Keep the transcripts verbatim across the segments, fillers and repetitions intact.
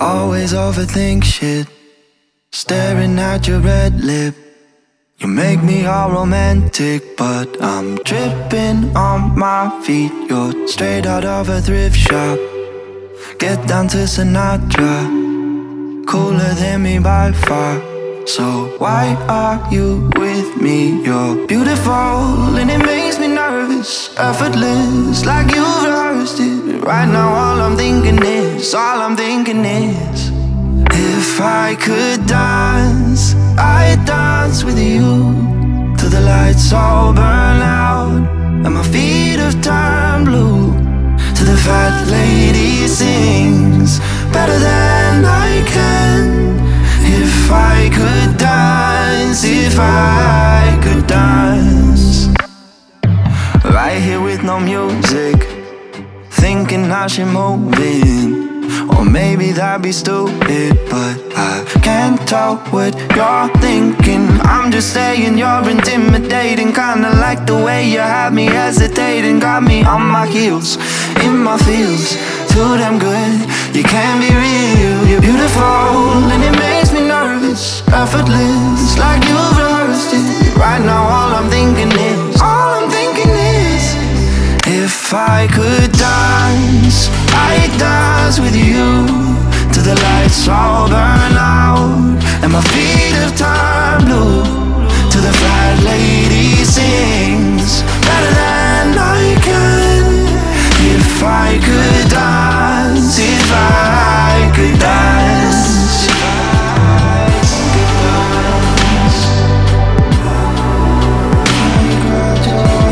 always overthink shit, staring at your red lip. You make me all romantic, but I'm tripping on my feet. You're straight out of a thrift shop. Get down to Sinatra, cooler than me by far. So why are you with me? You're beautiful and it makes me nervous, effortless, like you've rehearsed it. Right now all I'm thinking is, all I'm thinking is, if I could dance, I'd dance with you till the lights all burn out and my feet have turned blue. Till the fat lady sings better than I can. If I could dance, if I could dance. Right here with no music, thinking how she moving. Or maybe that'd be stupid, but I can't tell what you're thinking. I'm just saying you're intimidating, kinda like the way you have me hesitating. Got me on my heels, in my feels, too damn good. You can't be real, you're beautiful and it makes me nervous, effortless, like you've rehearsed it. Right now all I'm thinking is, all I'm thinking is, if I could dance, I'd dance with you till the lights all burn out and my feet have turned blue. Till the fat lady sings better than I can. If I could dance, if I could dance, if I could dance. I grabbed your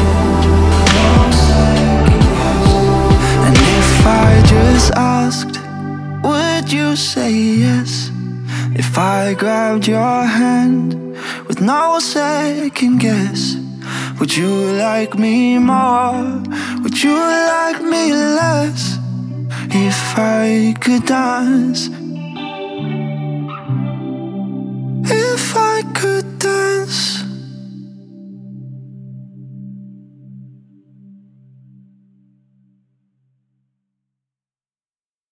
hand, and if I just asked, would you say yes? If I grabbed your hand with no second guess, would you like me more? Would you like me less? If I could dance, if I could dance.